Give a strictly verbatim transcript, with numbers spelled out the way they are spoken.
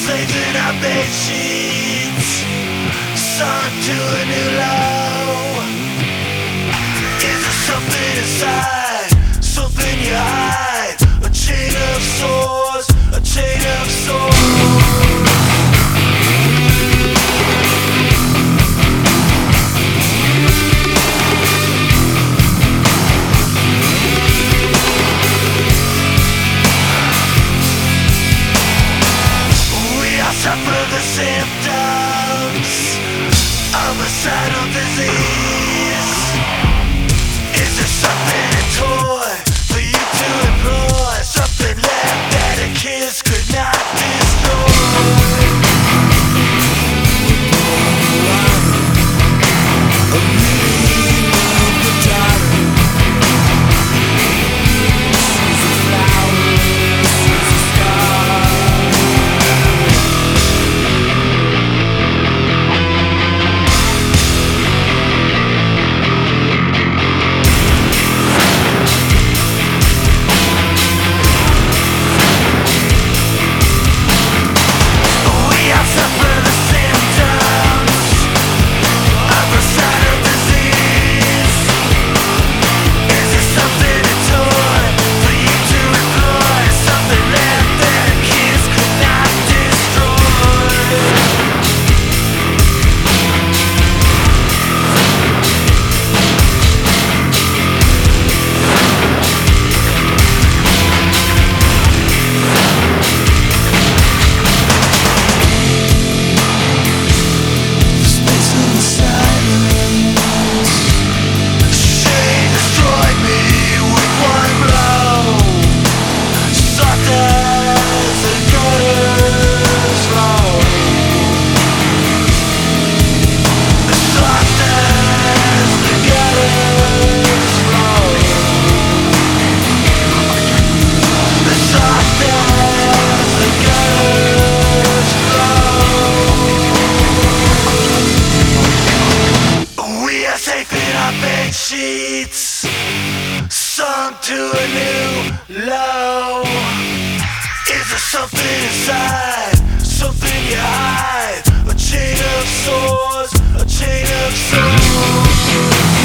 Safe in our bed sheets, sunk to a new low. Is there something inside, something you hide? A chain of swords, a chain of swords. Suffer the symptoms of a subtle disease. Is there something, a toy for you to employ? Something left that a kiss could not destroy? A meaning of the daughter. She's a flower, she's a star. Sheets sunk to a new low. Is there something inside, something you hide? A chain of swords, a chain of swords.